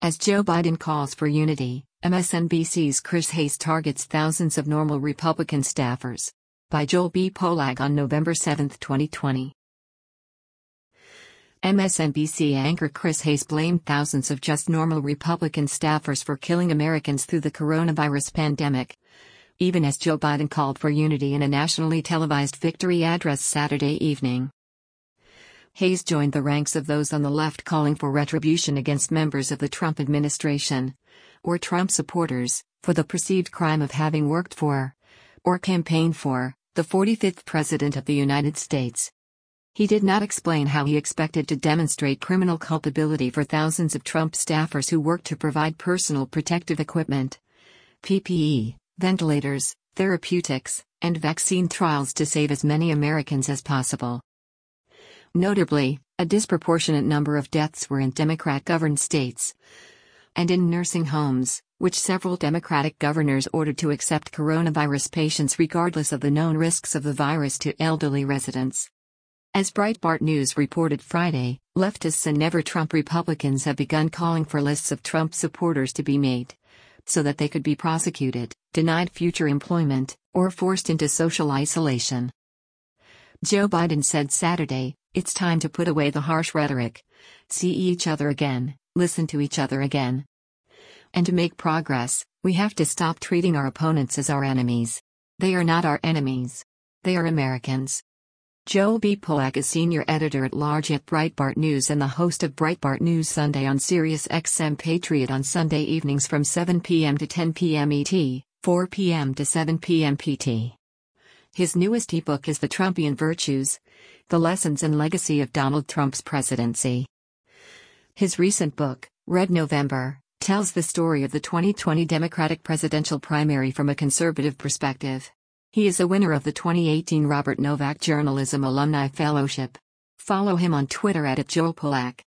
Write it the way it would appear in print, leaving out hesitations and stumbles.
As Joe Biden calls for unity, MSNBC's Chris Hayes targets thousands of normal Republican staffers. By Joel B. Pollack on November 7, 2020. MSNBC anchor Chris Hayes blamed thousands of just normal Republican staffers for killing Americans through the coronavirus pandemic, even as Joe Biden called for unity in a nationally televised victory address Saturday evening. Hayes joined the ranks of those on the left calling for retribution against members of the Trump administration, or Trump supporters, for the perceived crime of having worked for, or campaigned for, the 45th President of the United States. He did not explain how he expected to demonstrate criminal culpability for thousands of Trump staffers who worked to provide personal protective equipment, PPE, ventilators, therapeutics, and vaccine trials to save as many Americans as possible. Notably, a disproportionate number of deaths were in Democrat-governed states and in nursing homes, which several Democratic governors ordered to accept coronavirus patients regardless of the known risks of the virus to elderly residents. As Breitbart News reported Friday, leftists and never-Trump Republicans have begun calling for lists of Trump supporters to be made, so that they could be prosecuted, denied future employment, or forced into social isolation. Joe Biden said Saturday, "It's time to put away the harsh rhetoric, see each other again, listen to each other again. And to make progress, we have to stop treating our opponents as our enemies. They are not our enemies. They are Americans." Joel B. Pollack is senior editor-at-large at Breitbart News and the host of Breitbart News Sunday on Sirius XM Patriot on Sunday evenings from 7 p.m. to 10 p.m. ET, 4 p.m. to 7 p.m. PT. His newest ebook is The Trumpian Virtues: The Lessons and Legacy of Donald Trump's Presidency. His recent book, Red November, tells the story of the 2020 Democratic presidential primary from a conservative perspective. He is a winner of the 2018 Robert Novak Journalism Alumni Fellowship. Follow him on Twitter @JoelPollack.